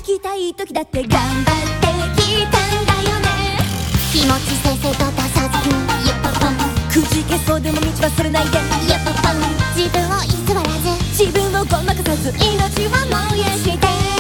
きたい時だって頑張ってきたんだよね。 気持ちせいせいと出さずにやっぱパンくじけそうでも道はそれないでやっぱパン自分を偽らず自分をごまかさず命は燃やして